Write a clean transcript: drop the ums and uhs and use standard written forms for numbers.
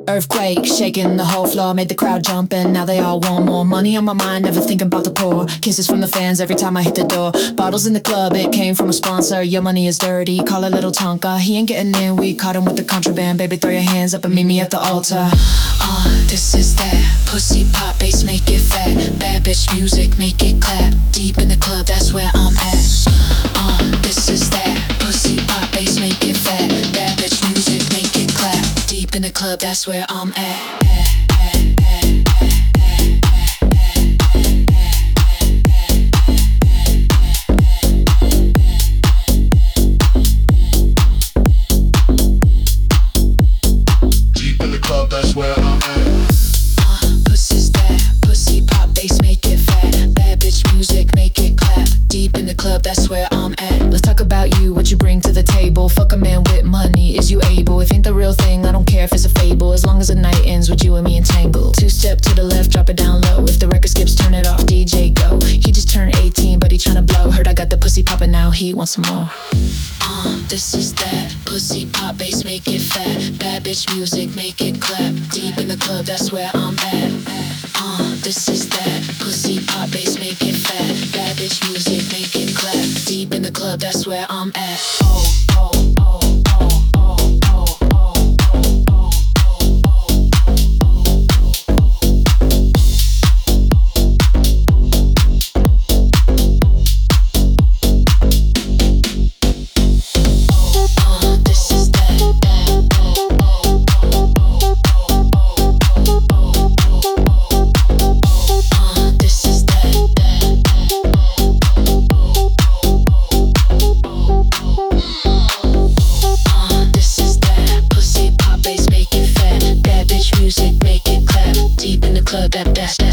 Earthquake, shaking the whole floor, made the crowd jump and now they all want more. Money on my mind, never thinking about the poor. Kisses from the fans every time I hit the door. Bottles in the club, it came from a sponsor. Your money is dirty, call it Little Tonka. He ain't getting in, we caught him with the contraband. Baby, throw your hands up and meet me at the altar. This is that pussy pop bass, make it fat. Bad bitch music, make it clap. Deep in the club, that's where I'm at. This is that pussy pop bass, make it fat. Bad bitch music, make it clap. Deep in the club, that's where I'm at. Deep in the club, that's where I'm at. Pussy's that pussy pop bass, make it fat. Bad bitch music, make it clap. Deep in the club, that's where I'm at. Let's talk about you, what you bring to the table. Fuck a man with money, is you able? If ain't the real thing, I don't care if it's a fable. As long as the night ends with you and me entangled. Two step to the left, drop it down low. If the record skips, turn it off, DJ go. He just turned 18, but he tryna blow. Heard I got the pussy poppin' now, he wants some more. This is that pussy pop bass, make it fat. Bad bitch music, make it clap. Deep in the club, that's where I'm at. This is that pussy pop bass, make it fat. Bad bitch music, make it clap. Deep in the club, that's where I'm at. That